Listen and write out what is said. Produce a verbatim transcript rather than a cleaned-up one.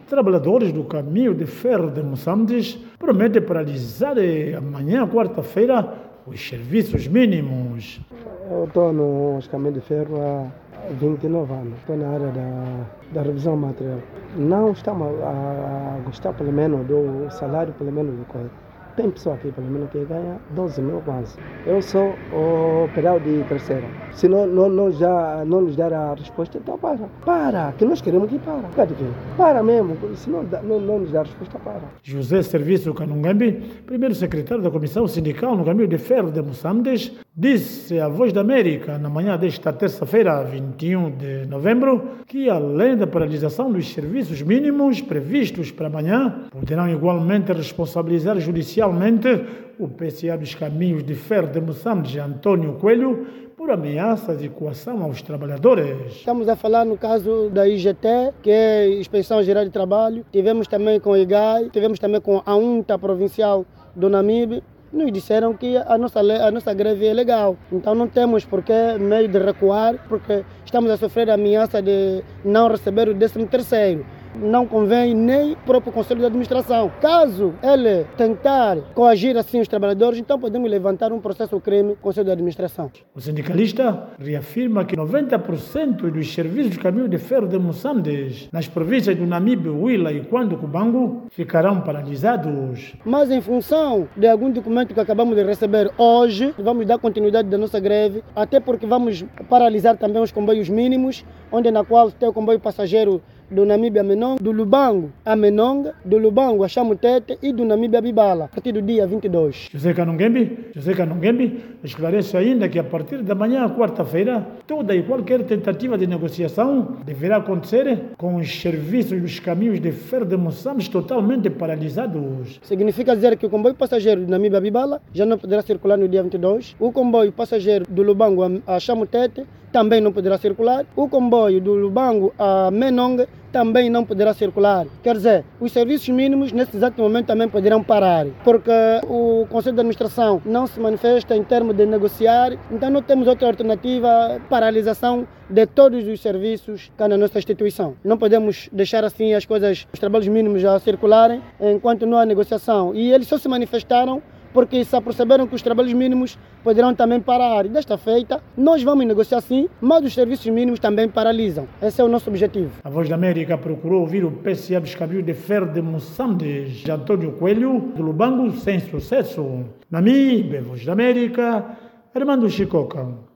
Trabalhadores do caminho de ferro de Moçambique prometem paralisar amanhã, quarta-feira, os serviços mínimos. Eu estou nos caminhos de ferro há vinte e nove anos. Estou na área da, da revisão material. Não estamos a, a gostar, pelo menos, do salário, pelo menos, do coisa. Tem pessoa aqui, pelo menos, que ganha doze mil quase. Eu sou o operário de terceira. Se não, não, não, já, não nos der a resposta, então para. Para, que nós queremos que para. Cadê que? Para mesmo, se não, não, não nos der a resposta, para. José Serviço Kanungambi, primeiro secretário da Comissão Sindical no Caminho de Ferro de Moçambique, disse à Voz da América, na manhã desta terça-feira, vinte e um de novembro, que além da paralisação dos serviços mínimos previstos para amanhã, poderão igualmente responsabilizar judicialmente o P C A dos Caminhos de Ferro de Moçambique, Antônio Coelho, por ameaças de coação aos trabalhadores. Estamos a falar no caso da I G T, que é a Inspeção Geral de Trabalho. Tivemos também com a I G A I, tivemos também com a UNTA Provincial do Namibe. Nos disseram que a nossa, a nossa greve é legal. Então não temos por que meio de recuar, porque estamos a sofrer a ameaça de não receber o décimo terceiro. Não convém nem o próprio Conselho de Administração. Caso ele tentar coagir assim os trabalhadores, então podemos levantar um processo crime no Conselho de Administração. O sindicalista reafirma que noventa por cento dos serviços de caminho de ferro de Moçambique, nas províncias do Namibe, Huila e Cuando Cubango, ficarão paralisados. Mas em função de algum documento que acabamos de receber hoje, vamos dar continuidade da nossa greve, até porque vamos paralisar também os comboios mínimos, onde na qual tem o comboio passageiro do Namibe a Menonga, do Lubango a Menonga, do Lubango a Chamutete e do Namibe a Bibala, a partir do dia vinte e dois. José Kanungambi, José Kanungambi esclarece ainda que a partir da manhã, quarta-feira, toda e qualquer tentativa de negociação deverá acontecer com os serviços dos caminhos de ferro de Moçambique totalmente paralisados. Significa dizer que o comboio passageiro do Namibe a Bibala já não poderá circular no dia vinte e dois, o comboio passageiro do Lubango a Chamutete também não poderá circular, o comboio do Lubango a Menonga também não poderá circular. Quer dizer, os serviços mínimos nesse exato momento também poderão parar, porque o Conselho de Administração não se manifesta em termos de negociar, então não temos outra alternativa, paralisação de todos os serviços cá na nossa instituição. Não podemos deixar assim as coisas, os trabalhos mínimos a circularem enquanto não há negociação. E eles só se manifestaram porque se aperceberam que os trabalhos mínimos poderão também parar. E desta feita, nós vamos negociar sim, mas os serviços mínimos também paralisam. Esse é o nosso objetivo. A Voz da América procurou ouvir o P C A dos Caminhos de Ferro de Moçambique, de Antônio Coelho, do Lubango, sem sucesso. Namibe, Voz da América, Armando Chicoca.